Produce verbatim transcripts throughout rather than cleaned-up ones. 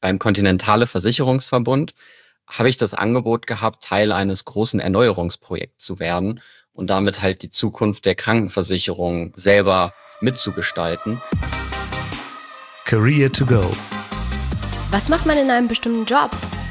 Beim Continentale Versicherungsverbund habe ich das Angebot gehabt, Teil eines großen Erneuerungsprojekts zu werden und damit halt die Zukunft der Krankenversicherung selber mitzugestalten. Career to go. Was macht man in einem bestimmten Job?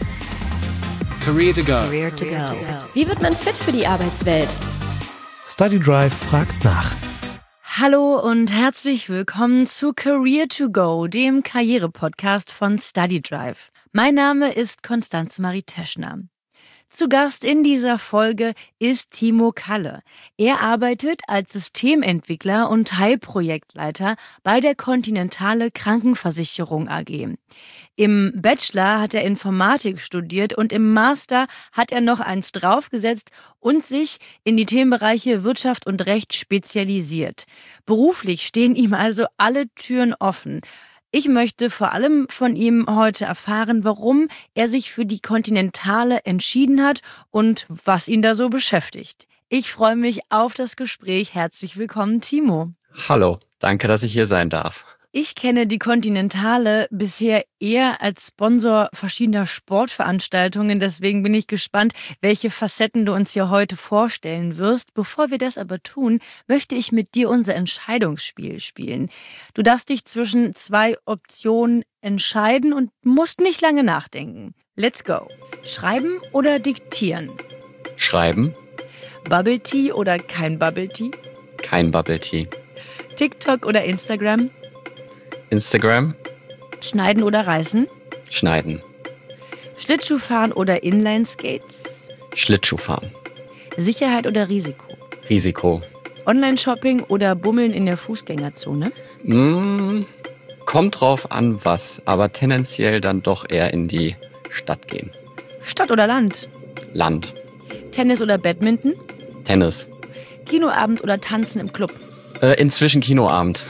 Career to go. Career to go. Wie wird man fit für die Arbeitswelt? StudyDrive fragt nach. Hallo und herzlich willkommen zu Career to go, dem Karriere-Podcast von StudyDrive. Mein Name ist Konstanze Marie Teschner. Zu Gast in dieser Folge ist Timo Kalle. Er arbeitet als Systementwickler und Teilprojektleiter bei der Continentale Krankenversicherung A G. Im Bachelor hat er Informatik studiert und im Master hat er noch eins draufgesetzt und sich in die Themenbereiche Wirtschaft und Recht spezialisiert. Beruflich stehen ihm also alle Türen offen. Ich möchte vor allem von ihm heute erfahren, warum er sich für die Continentale entschieden hat und was ihn da so beschäftigt. Ich freue mich auf das Gespräch. Herzlich willkommen, Timo. Hallo, danke, dass ich hier sein darf. Ich kenne die Continentale bisher eher als Sponsor verschiedener Sportveranstaltungen. Deswegen bin ich gespannt, welche Facetten du uns hier heute vorstellen wirst. Bevor wir das aber tun, möchte ich mit dir unser Entscheidungsspiel spielen. Du darfst dich zwischen zwei Optionen entscheiden und musst nicht lange nachdenken. Let's go. Schreiben oder diktieren? Schreiben. Bubble Tea oder kein Bubble Tea? Kein Bubble Tea. TikTok oder Instagram? Instagram. Schneiden oder reißen? Schneiden. Schlittschuhfahren oder Inline-Skates? Schlittschuhfahren. Sicherheit oder Risiko? Risiko. Online-Shopping oder Bummeln in der Fußgängerzone? Mm, kommt drauf an, was, aber tendenziell dann doch eher in die Stadt gehen. Stadt oder Land? Land. Tennis oder Badminton? Tennis. Kinoabend oder Tanzen im Club? Äh, inzwischen Kinoabend.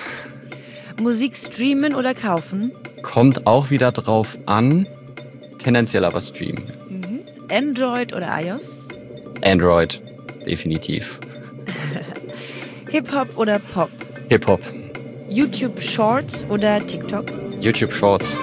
Musik streamen oder kaufen? Kommt auch wieder drauf an, tendenziell aber streamen. Mhm. Android oder iOS? Android, definitiv. Hip-Hop oder Pop? Hip-Hop. YouTube Shorts oder TikTok? YouTube Shorts.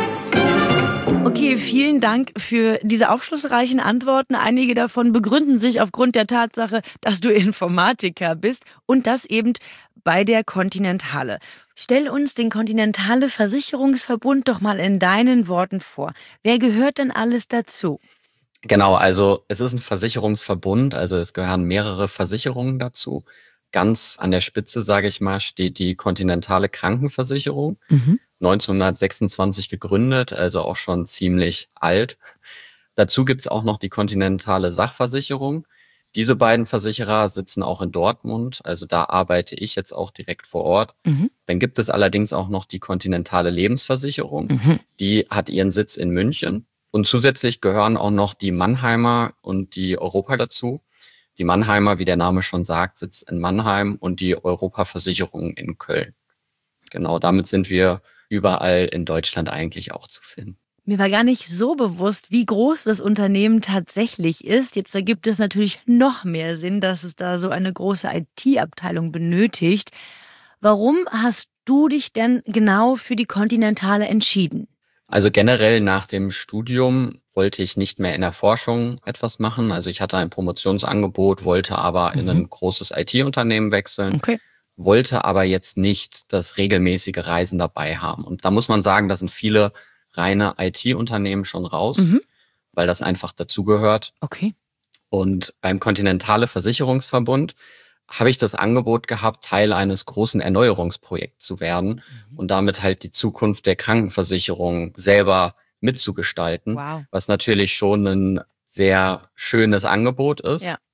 Okay, vielen Dank für diese aufschlussreichen Antworten. Einige davon begründen sich aufgrund der Tatsache, dass du Informatiker bist und das eben bei der Continentale. Stell uns den Continentale Versicherungsverbund doch mal in deinen Worten vor. Wer gehört denn alles dazu? Genau, also es ist ein Versicherungsverbund, also es gehören mehrere Versicherungen dazu. Ganz an der Spitze, sage ich mal, steht die Continentale Krankenversicherung. Mhm. neunzehnhundertsechsundzwanzig gegründet, also auch schon ziemlich alt. Dazu gibt's auch noch die Continentale Sachversicherung. Diese beiden Versicherer sitzen auch in Dortmund, also da arbeite ich jetzt auch direkt vor Ort. Mhm. Dann gibt es allerdings auch noch die Continentale Lebensversicherung. Mhm. Die hat ihren Sitz in München. Und zusätzlich gehören auch noch die Mannheimer und die Europa dazu. Die Mannheimer, wie der Name schon sagt, sitzt in Mannheim und die Europa-Versicherung in Köln. Genau, damit sind wir überall in Deutschland eigentlich auch zu finden. Mir war gar nicht so bewusst, wie groß das Unternehmen tatsächlich ist. Jetzt ergibt es natürlich noch mehr Sinn, dass es da so eine große I T-Abteilung benötigt. Warum hast du dich denn genau für die Continentale entschieden? Also generell nach dem Studium wollte ich nicht mehr in der Forschung etwas machen. Also ich hatte ein Promotionsangebot, wollte aber mhm. in ein großes I T-Unternehmen wechseln. Okay. Wollte aber jetzt nicht das regelmäßige Reisen dabei haben. Und da muss man sagen, da sind viele reine I T-Unternehmen schon raus, mhm. weil das einfach dazugehört. Okay. Und beim Continentale Versicherungsverbund habe ich das Angebot gehabt, Teil eines großen Erneuerungsprojekts zu werden mhm. und damit halt die Zukunft der Krankenversicherung selber mitzugestalten, wow. was natürlich schon ein sehr schönes Angebot ist. Ja.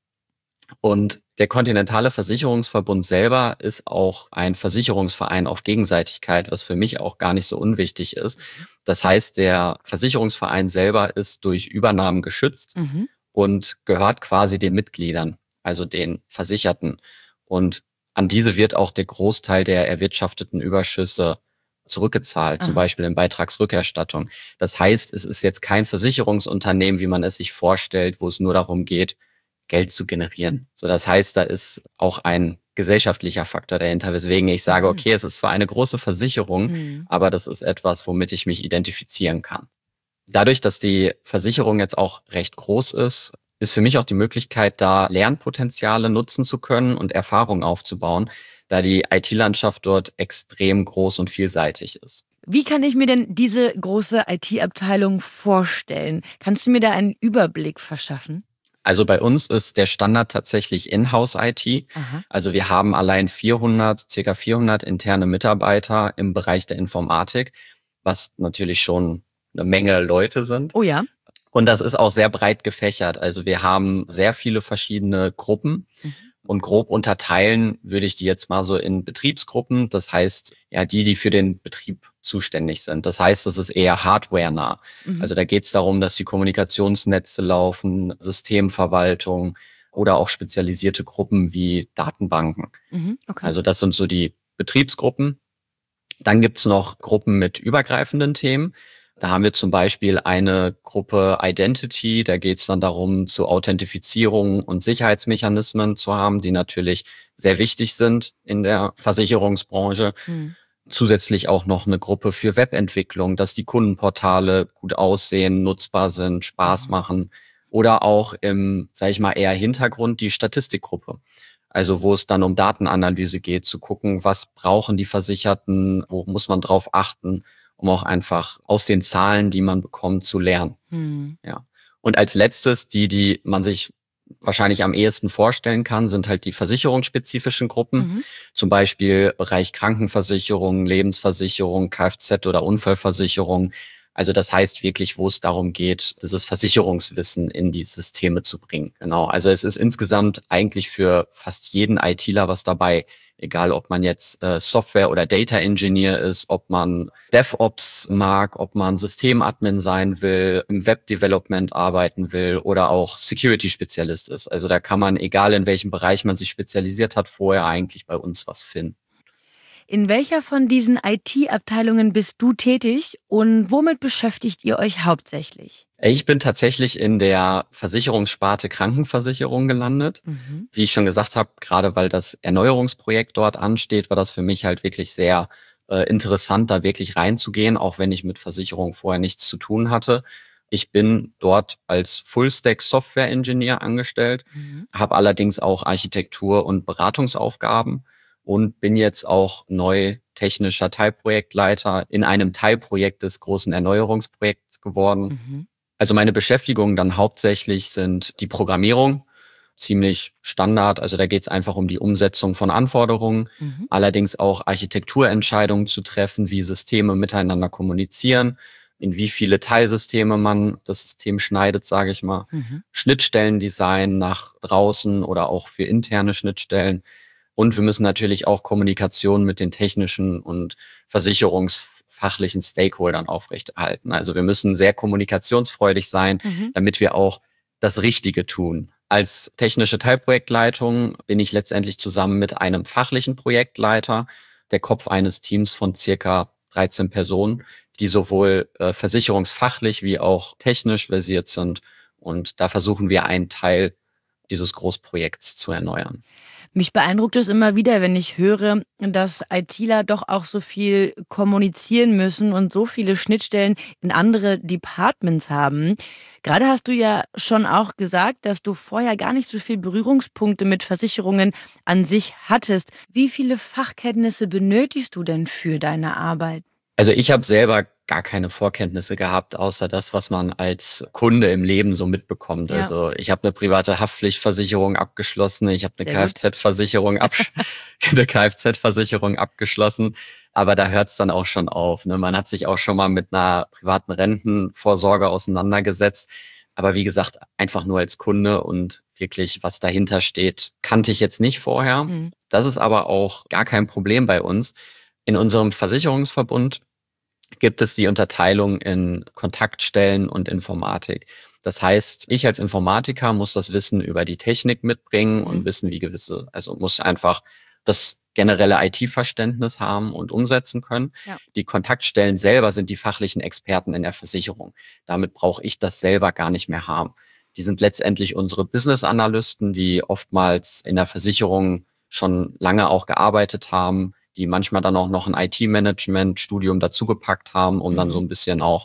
Und der Continentale Versicherungsverbund selber ist auch ein Versicherungsverein auf Gegenseitigkeit, was für mich auch gar nicht so unwichtig ist. Das heißt, der Versicherungsverein selber ist durch Übernahmen geschützt mhm. und gehört quasi den Mitgliedern, also den Versicherten. Und an diese wird auch der Großteil der erwirtschafteten Überschüsse zurückgezahlt, Aha. zum Beispiel in Beitragsrückerstattung. Das heißt, es ist jetzt kein Versicherungsunternehmen, wie man es sich vorstellt, wo es nur darum geht, Geld zu generieren. So, das heißt, da ist auch ein gesellschaftlicher Faktor dahinter, weswegen ich sage, okay, es ist zwar eine große Versicherung, mhm. aber das ist etwas, womit ich mich identifizieren kann. Dadurch, dass die Versicherung jetzt auch recht groß ist, ist für mich auch die Möglichkeit, da Lernpotenziale nutzen zu können und Erfahrung aufzubauen, da die I T-Landschaft dort extrem groß und vielseitig ist. Wie kann ich mir denn diese große I T-Abteilung vorstellen? Kannst du mir da einen Überblick verschaffen? Also bei uns ist der Standard tatsächlich Inhouse-I T. Aha. Also wir haben allein vierhundert, circa vierhundert interne Mitarbeiter im Bereich der Informatik, was natürlich schon eine Menge Leute sind. Oh ja. Und das ist auch sehr breit gefächert. Also wir haben sehr viele verschiedene Gruppen. Mhm. Und grob unterteilen würde ich die jetzt mal so in Betriebsgruppen. Das heißt, ja, die, die für den Betrieb zuständig sind. Das heißt, das ist eher hardware-nah. Mhm. Also da geht es darum, dass die Kommunikationsnetze laufen, Systemverwaltung oder auch spezialisierte Gruppen wie Datenbanken. Mhm. Okay. Also das sind so die Betriebsgruppen. Dann gibt's noch Gruppen mit übergreifenden Themen. Da haben wir zum Beispiel eine Gruppe Identity, da geht es dann darum, zu Authentifizierung und Sicherheitsmechanismen zu haben, die natürlich sehr wichtig sind in der Versicherungsbranche. Mhm. Zusätzlich auch noch eine Gruppe für Webentwicklung, dass die Kundenportale gut aussehen, nutzbar sind, Spaß mhm. machen. Oder auch im, sage ich mal, eher Hintergrund die Statistikgruppe. Also wo es dann um Datenanalyse geht, zu gucken, was brauchen die Versicherten, wo muss man drauf achten, um auch einfach aus den Zahlen, die man bekommt, zu lernen. Hm. Ja. Und als letztes, die, die man sich wahrscheinlich am ehesten vorstellen kann, sind halt die versicherungsspezifischen Gruppen. Mhm. Zum Beispiel Bereich Krankenversicherung, Lebensversicherung, Kfz- oder Unfallversicherung. Also das heißt wirklich, wo es darum geht, dieses Versicherungswissen in die Systeme zu bringen. Genau. Also es ist insgesamt eigentlich für fast jeden ITler was dabei. Egal, ob man jetzt äh, Software- oder Data Engineer ist, ob man DevOps mag, ob man Systemadmin sein will, im Web-Development arbeiten will oder auch Security-Spezialist ist. Also da kann man, egal in welchem Bereich man sich spezialisiert hat, vorher eigentlich bei uns was finden. In welcher von diesen I T-Abteilungen bist du tätig und womit beschäftigt ihr euch hauptsächlich? Ich bin tatsächlich in der Versicherungssparte Krankenversicherung gelandet. Mhm. Wie ich schon gesagt habe, gerade weil das Erneuerungsprojekt dort ansteht, war das für mich halt wirklich sehr äh, interessant, da wirklich reinzugehen, auch wenn ich mit Versicherung vorher nichts zu tun hatte. Ich bin dort als Full-Stack-Software-Engineer angestellt, mhm. habe allerdings auch Architektur- und Beratungsaufgaben. Und bin jetzt auch neu technischer Teilprojektleiter in einem Teilprojekt des großen Erneuerungsprojekts geworden. Mhm. Also meine Beschäftigungen dann hauptsächlich sind die Programmierung, ziemlich Standard. Also da geht es einfach um die Umsetzung von Anforderungen, mhm. allerdings auch Architekturentscheidungen zu treffen, wie Systeme miteinander kommunizieren, in wie viele Teilsysteme man das System schneidet, sage ich mal. Mhm. Schnittstellendesign nach draußen oder auch für interne Schnittstellen. Und wir müssen natürlich auch Kommunikation mit den technischen und versicherungsfachlichen Stakeholdern aufrechterhalten. Also wir müssen sehr kommunikationsfreudig sein, mhm. damit wir auch das Richtige tun. Als technische Teilprojektleitung bin ich letztendlich zusammen mit einem fachlichen Projektleiter, der Kopf eines Teams von circa dreizehn Personen, die sowohl äh, versicherungsfachlich wie auch technisch versiert sind. Und da versuchen wir einen Teil dieses Großprojekts zu erneuern. Mich beeindruckt es immer wieder, wenn ich höre, dass ITler doch auch so viel kommunizieren müssen und so viele Schnittstellen in andere Departments haben. Gerade hast du ja schon auch gesagt, dass du vorher gar nicht so viele Berührungspunkte mit Versicherungen an sich hattest. Wie viele Fachkenntnisse benötigst du denn für deine Arbeit? Also ich habe selber gar keine Vorkenntnisse gehabt, außer das, was man als Kunde im Leben so mitbekommt. Ja. Also ich habe eine private Haftpflichtversicherung abgeschlossen, ich habe eine Kfz-Versicherung absch- eine Kfz-Versicherung abgeschlossen, aber da hört es dann auch schon auf. Ne? Man hat sich auch schon mal mit einer privaten Rentenvorsorge auseinandergesetzt, aber wie gesagt, einfach nur als Kunde und wirklich, was dahinter steht, kannte ich jetzt nicht vorher. Mhm. Das ist aber auch gar kein Problem bei uns. In unserem Versicherungsverbund gibt es die Unterteilung in Kontaktstellen und Informatik. Das heißt, ich als Informatiker muss das Wissen über die Technik mitbringen und wissen, wie gewisse, also muss einfach das generelle I T-Verständnis haben und umsetzen können. Ja. Die Kontaktstellen selber sind die fachlichen Experten in der Versicherung. Damit brauche ich das selber gar nicht mehr haben. Die sind letztendlich unsere Business-Analysten, die oftmals in der Versicherung schon lange auch gearbeitet haben, die manchmal dann auch noch ein I T-Management-Studium dazugepackt haben, um mhm. dann so ein bisschen auch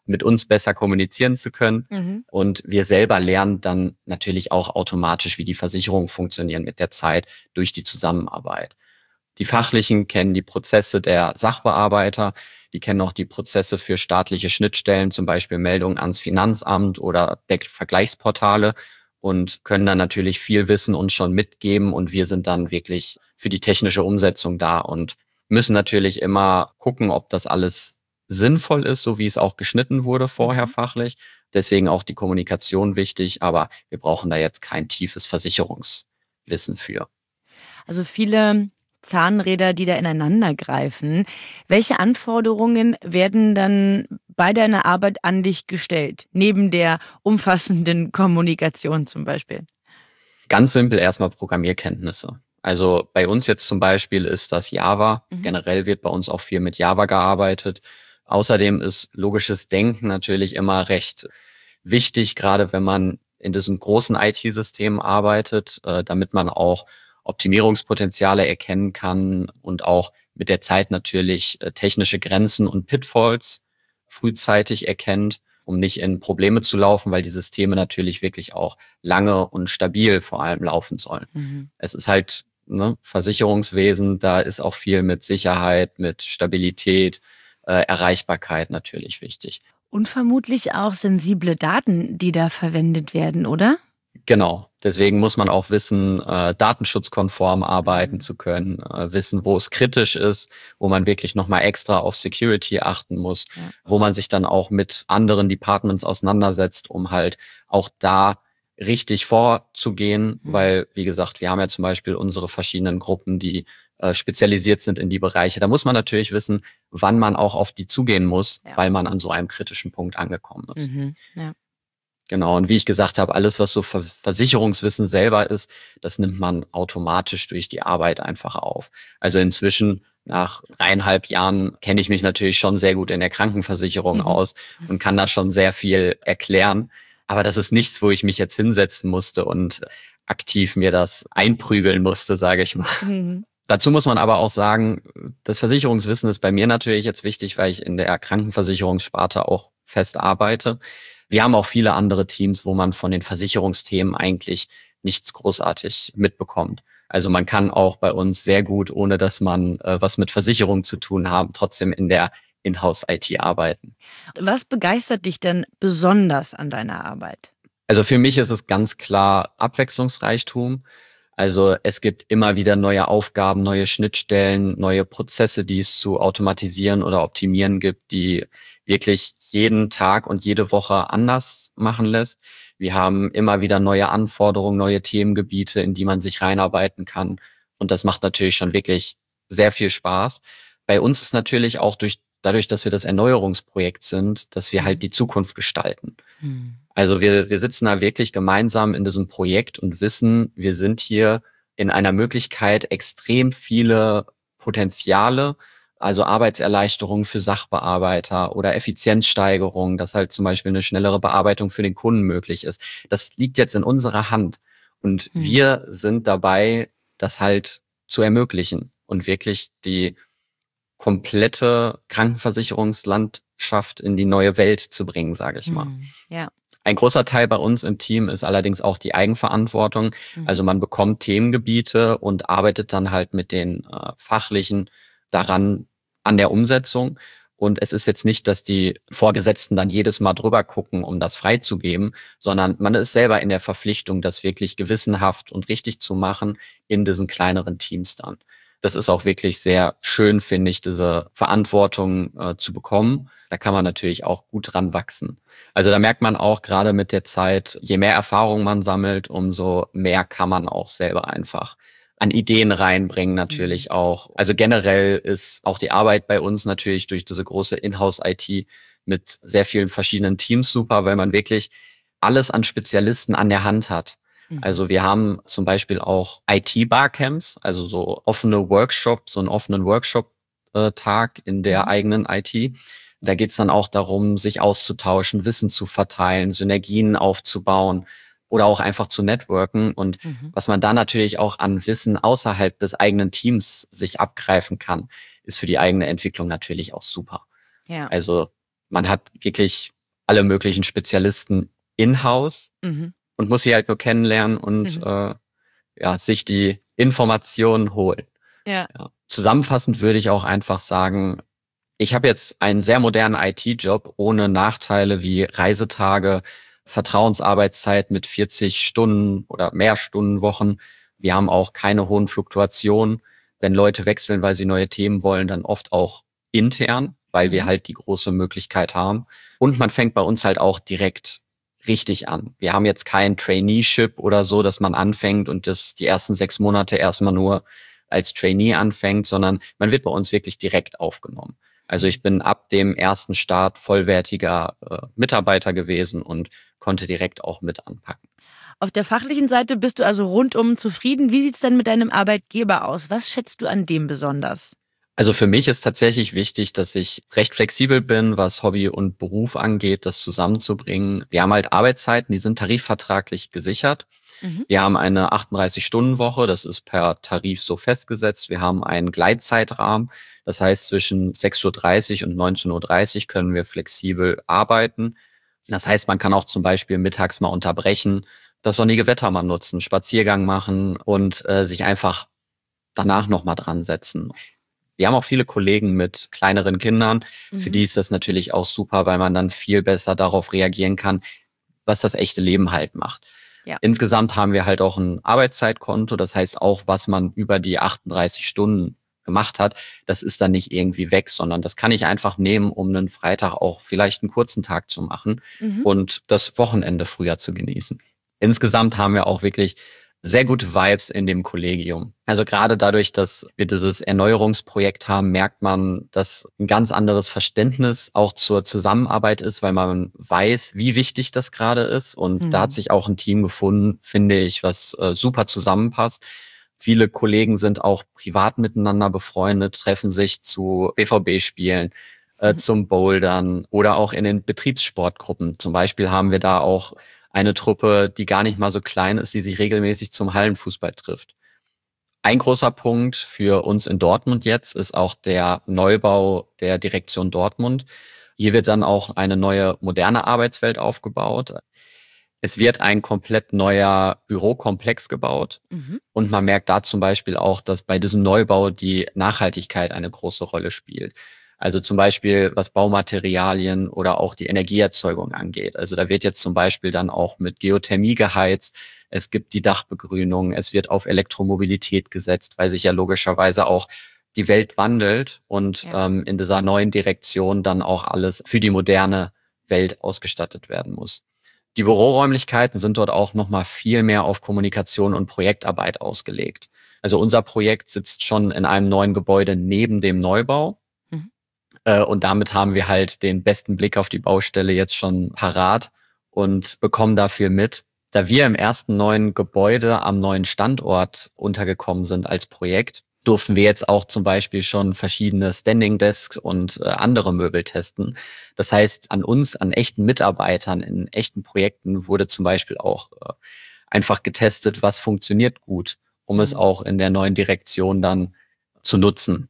mit uns besser kommunizieren zu können. Mhm. Und wir selber lernen dann natürlich auch automatisch, wie die Versicherungen funktionieren mit der Zeit durch die Zusammenarbeit. Die Fachlichen kennen die Prozesse der Sachbearbeiter, die kennen auch die Prozesse für staatliche Schnittstellen, zum Beispiel Meldungen ans Finanzamt oder Vergleichsportale und können dann natürlich viel Wissen uns schon mitgeben und wir sind dann wirklich für die technische Umsetzung da und müssen natürlich immer gucken, ob das alles sinnvoll ist, so wie es auch geschnitten wurde vorher fachlich. Deswegen auch die Kommunikation wichtig, aber wir brauchen da jetzt kein tiefes Versicherungswissen für. Also viele Zahnräder, die da ineinander greifen. Welche Anforderungen werden dann bei deiner Arbeit an dich gestellt, neben der umfassenden Kommunikation zum Beispiel? Ganz simpel erstmal Programmierkenntnisse. Also bei uns jetzt zum Beispiel ist das Java. Mhm. Generell wird bei uns auch viel mit Java gearbeitet. Außerdem ist logisches Denken natürlich immer recht wichtig, gerade wenn man in diesem großen I T-System arbeitet, äh, damit man auch Optimierungspotenziale erkennen kann und auch mit der Zeit natürlich äh, technische Grenzen und Pitfalls frühzeitig erkennt, um nicht in Probleme zu laufen, weil die Systeme natürlich wirklich auch lange und stabil vor allem laufen sollen. Mhm. Es ist halt ne, Versicherungswesen, da ist auch viel mit Sicherheit, mit Stabilität, äh, Erreichbarkeit natürlich wichtig. Und vermutlich auch sensible Daten, die da verwendet werden, oder? Genau, deswegen muss man auch wissen, äh, datenschutzkonform arbeiten zu können, äh, wissen, wo es kritisch ist, wo man wirklich nochmal extra auf Security achten muss, Ja. wo man sich dann auch mit anderen Departments auseinandersetzt, um halt auch da richtig vorzugehen, Mhm. weil, wie gesagt, wir haben ja zum Beispiel unsere verschiedenen Gruppen, die äh, spezialisiert sind in die Bereiche. Da muss man natürlich wissen, wann man auch auf die zugehen muss, Ja. weil man an so einem kritischen Punkt angekommen ist. Mhm. Ja. Genau, und wie ich gesagt habe, alles, was so Ver- Versicherungswissen selber ist, das nimmt man automatisch durch die Arbeit einfach auf. Also inzwischen, nach dreieinhalb Jahren, kenne ich mich natürlich schon sehr gut in der Krankenversicherung Mhm. aus und kann da schon sehr viel erklären. Aber das ist nichts, wo ich mich jetzt hinsetzen musste und aktiv mir das einprügeln musste, sage ich mal. Mhm. Dazu muss man aber auch sagen, das Versicherungswissen ist bei mir natürlich jetzt wichtig, weil ich in der Krankenversicherungssparte auch fest arbeite. Wir haben auch viele andere Teams, wo man von den Versicherungsthemen eigentlich nichts großartig mitbekommt. Also man kann auch bei uns sehr gut, ohne dass man äh, was mit Versicherung zu tun haben, trotzdem in der Inhouse-I T arbeiten. Was begeistert dich denn besonders an deiner Arbeit? Also für mich ist es ganz klar Abwechslungsreichtum. Also es gibt immer wieder neue Aufgaben, neue Schnittstellen, neue Prozesse, die es zu automatisieren oder optimieren gibt, die wirklich jeden Tag und jede Woche anders machen lässt. Wir haben immer wieder neue Anforderungen, neue Themengebiete, in die man sich reinarbeiten kann. Und das macht natürlich schon wirklich sehr viel Spaß. Bei uns ist natürlich auch durch, dadurch, dass wir das Erneuerungsprojekt sind, dass wir halt die Zukunft gestalten. Hm. Also wir, wir sitzen da wirklich gemeinsam in diesem Projekt und wissen, wir sind hier in einer Möglichkeit, extrem viele Potenziale, also Arbeitserleichterungen für Sachbearbeiter oder Effizienzsteigerung, dass halt zum Beispiel eine schnellere Bearbeitung für den Kunden möglich ist. Das liegt jetzt in unserer Hand. Und Hm. wir sind dabei, das halt zu ermöglichen und wirklich die komplette Krankenversicherungslandschaft in die neue Welt zu bringen, sage ich mal. Hm. Ja. Ein großer Teil bei uns im Team ist allerdings auch die Eigenverantwortung. Mhm. Also man bekommt Themengebiete und arbeitet dann halt mit den äh, Fachlichen daran an der Umsetzung. Und es ist jetzt nicht, dass die Vorgesetzten dann jedes Mal drüber gucken, um das freizugeben, sondern man ist selber in der Verpflichtung, das wirklich gewissenhaft und richtig zu machen in diesen kleineren Teams dann. Das ist auch wirklich sehr schön, finde ich, diese Verantwortung äh, zu bekommen. Da kann man natürlich auch gut dran wachsen. Also da merkt man auch gerade mit der Zeit, je mehr Erfahrung man sammelt, umso mehr kann man auch selber einfach an Ideen reinbringen natürlich auch. Also generell ist auch die Arbeit bei uns natürlich durch diese große Inhouse-I T mit sehr vielen verschiedenen Teams super, weil man wirklich alles an Spezialisten an der Hand hat. Mhm. Also wir haben zum Beispiel auch I T-Barcamps, also so offene Workshops, so einen offenen Workshop-Tag in der Mhm. eigenen I T. Da geht's dann auch darum, sich auszutauschen, Wissen zu verteilen, Synergien aufzubauen oder auch einfach zu networken. Und Mhm. was man da natürlich auch an Wissen außerhalb des eigenen Teams sich abgreifen kann, ist für die eigene Entwicklung natürlich auch super. Ja. Also man hat wirklich alle möglichen Spezialisten in-house Mhm. und muss sie halt nur kennenlernen und Mhm. äh, ja, sich die Informationen holen. Ja. Ja. Zusammenfassend würde ich auch einfach sagen, ich habe jetzt einen sehr modernen I T-Job ohne Nachteile wie Reisetage, Vertrauensarbeitszeit mit vierzig Stunden oder mehr Stunden Wochen. Wir haben auch keine hohen Fluktuationen. Wenn Leute wechseln, weil sie neue Themen wollen, dann oft auch intern, weil wir Mhm. halt die große Möglichkeit haben. Und man fängt bei uns halt auch direkt richtig an. Wir haben jetzt kein Traineeship oder so, dass man anfängt und das die ersten sechs Monate erstmal nur als Trainee anfängt, sondern man wird bei uns wirklich direkt aufgenommen. Also ich bin ab dem ersten Start vollwertiger äh, Mitarbeiter gewesen und konnte direkt auch mit anpacken. Auf der fachlichen Seite bist du also rundum zufrieden. Wie sieht's denn mit deinem Arbeitgeber aus? Was schätzt du an dem besonders? Also für mich ist tatsächlich wichtig, dass ich recht flexibel bin, was Hobby und Beruf angeht, das zusammenzubringen. Wir haben halt Arbeitszeiten, die sind tarifvertraglich gesichert. Mhm. Wir haben eine achtunddreißig-Stunden-Woche, das ist per Tarif so festgesetzt. Wir haben einen Gleitzeitrahmen, das heißt zwischen sechs Uhr dreißig und neunzehn Uhr dreißig können wir flexibel arbeiten. Das heißt, man kann auch zum Beispiel mittags mal unterbrechen, das sonnige Wetter mal nutzen, Spaziergang machen und äh, sich einfach danach nochmal dran setzen. Wir haben auch viele Kollegen mit kleineren Kindern. Für Mhm. die ist das natürlich auch super, weil man dann viel besser darauf reagieren kann, was das echte Leben halt macht. Ja. Insgesamt haben wir halt auch ein Arbeitszeitkonto. Das heißt auch, was man über die achtunddreißig Stunden gemacht hat, das ist dann nicht irgendwie weg, sondern das kann ich einfach nehmen, um einen Freitag auch vielleicht einen kurzen Tag zu machen Mhm. und das Wochenende früher zu genießen. Insgesamt haben wir auch wirklich sehr gute Vibes in dem Kollegium. Also gerade dadurch, dass wir dieses Erneuerungsprojekt haben, merkt man, dass ein ganz anderes Verständnis auch zur Zusammenarbeit ist, weil man weiß, wie wichtig das gerade ist. Und Mhm. da hat sich auch ein Team gefunden, finde ich, was äh, super zusammenpasst. Viele Kollegen sind auch privat miteinander befreundet, treffen sich zu B V B-Spielen, äh, Mhm. zum Bouldern oder auch in den Betriebssportgruppen. Zum Beispiel haben wir da auch eine Truppe, die gar nicht mal so klein ist, die sich regelmäßig zum Hallenfußball trifft. Ein großer Punkt für uns in Dortmund jetzt ist auch der Neubau der Direktion Dortmund. Hier wird dann auch eine neue, moderne Arbeitswelt aufgebaut. Es wird ein komplett neuer Bürokomplex gebaut. Mhm. Und man merkt da zum Beispiel auch, dass bei diesem Neubau die Nachhaltigkeit eine große Rolle spielt. Also zum Beispiel, was Baumaterialien oder auch die Energieerzeugung angeht. Also da wird jetzt zum Beispiel dann auch mit Geothermie geheizt. Es gibt die Dachbegrünung. Es wird auf Elektromobilität gesetzt, weil sich ja logischerweise auch die Welt wandelt und Ja. ähm, in dieser neuen Direktion dann auch alles für die moderne Welt ausgestattet werden muss. Die Büroräumlichkeiten sind dort auch nochmal viel mehr auf Kommunikation und Projektarbeit ausgelegt. Also unser Projekt sitzt schon in einem neuen Gebäude neben dem Neubau. Mhm. Äh, und damit haben wir halt den besten Blick auf die Baustelle jetzt schon parat und bekommen dafür mit. Da wir im ersten neuen Gebäude am neuen Standort untergekommen sind als Projekt, durften wir jetzt auch zum Beispiel schon verschiedene Standing Desks und äh, andere Möbel testen. Das heißt, an uns, an echten Mitarbeitern in echten Projekten wurde zum Beispiel auch äh, einfach getestet, was funktioniert gut, um es Mhm. auch in der neuen Direktion dann zu nutzen.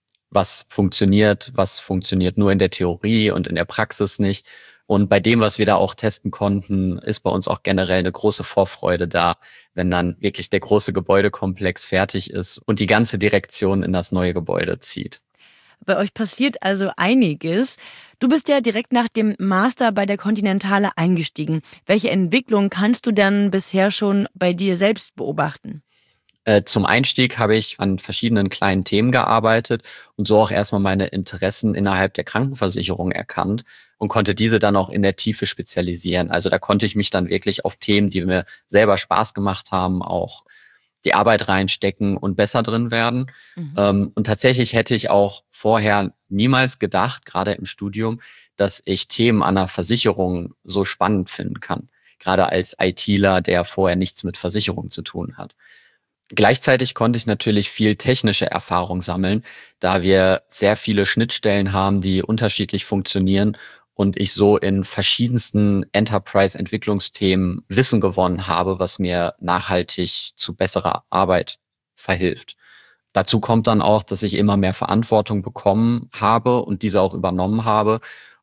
Was funktioniert, was funktioniert nur in der Theorie und in der Praxis nicht. Und bei dem, was wir da auch testen konnten, ist bei uns auch generell eine große Vorfreude da, wenn dann wirklich der große Gebäudekomplex fertig ist und die ganze Direktion in das neue Gebäude zieht. Bei euch passiert also einiges. Du bist ja direkt nach dem Master bei der Continentale eingestiegen. Welche Entwicklung kannst du denn bisher schon bei dir selbst beobachten? Äh, zum Einstieg habe ich an verschiedenen kleinen Themen gearbeitet und so auch erstmal meine Interessen innerhalb der Krankenversicherung erkannt und konnte diese dann auch in der Tiefe spezialisieren. Also da konnte ich mich dann wirklich auf Themen, die mir selber Spaß gemacht haben, auch die Arbeit reinstecken und besser drin werden. Mhm. Ähm, und tatsächlich hätte ich auch vorher niemals gedacht, gerade im Studium, dass ich Themen an einer Versicherung so spannend finden kann. Gerade als ITler, der vorher nichts mit Versicherung zu tun hat. Gleichzeitig konnte ich natürlich viel technische Erfahrung sammeln, da wir sehr viele Schnittstellen haben, die unterschiedlich funktionieren und ich so in verschiedensten Enterprise-Entwicklungsthemen Wissen gewonnen habe, was mir nachhaltig zu besserer Arbeit verhilft. Dazu kommt dann auch, dass ich immer mehr Verantwortung bekommen habe und diese auch übernommen habe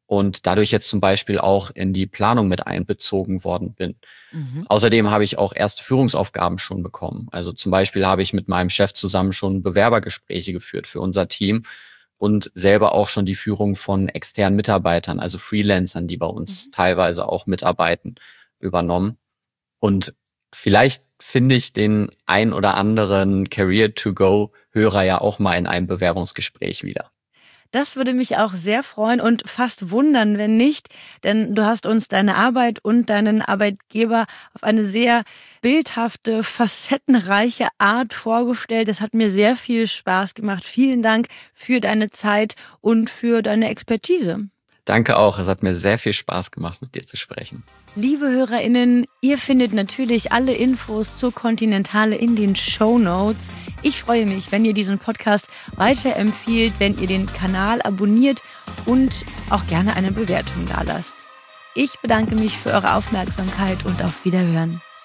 und dadurch jetzt zum Beispiel auch in die Planung mit einbezogen worden bin. Mhm. Außerdem habe ich auch erste Führungsaufgaben schon bekommen. Also zum Beispiel habe ich mit meinem Chef zusammen schon Bewerbergespräche geführt für unser Team und selber auch schon die Führung von externen Mitarbeitern, also Freelancern, die bei uns mhm. teilweise auch mitarbeiten, übernommen. Und vielleicht finde ich den ein oder anderen Career-to-go-Hörer ja auch mal in einem Bewerbungsgespräch wieder. Das würde mich auch sehr freuen und fast wundern, wenn nicht, denn du hast uns deine Arbeit und deinen Arbeitgeber auf eine sehr bildhafte, facettenreiche Art vorgestellt. Das hat mir sehr viel Spaß gemacht. Vielen Dank für deine Zeit und für deine Expertise. Danke auch. Es hat mir sehr viel Spaß gemacht, mit dir zu sprechen. Liebe HörerInnen, ihr findet natürlich alle Infos zur Continentale in den Shownotes. Ich freue mich, wenn ihr diesen Podcast weiterempfiehlt, wenn ihr den Kanal abonniert und auch gerne eine Bewertung dalasst. Ich bedanke mich für eure Aufmerksamkeit und auf Wiederhören.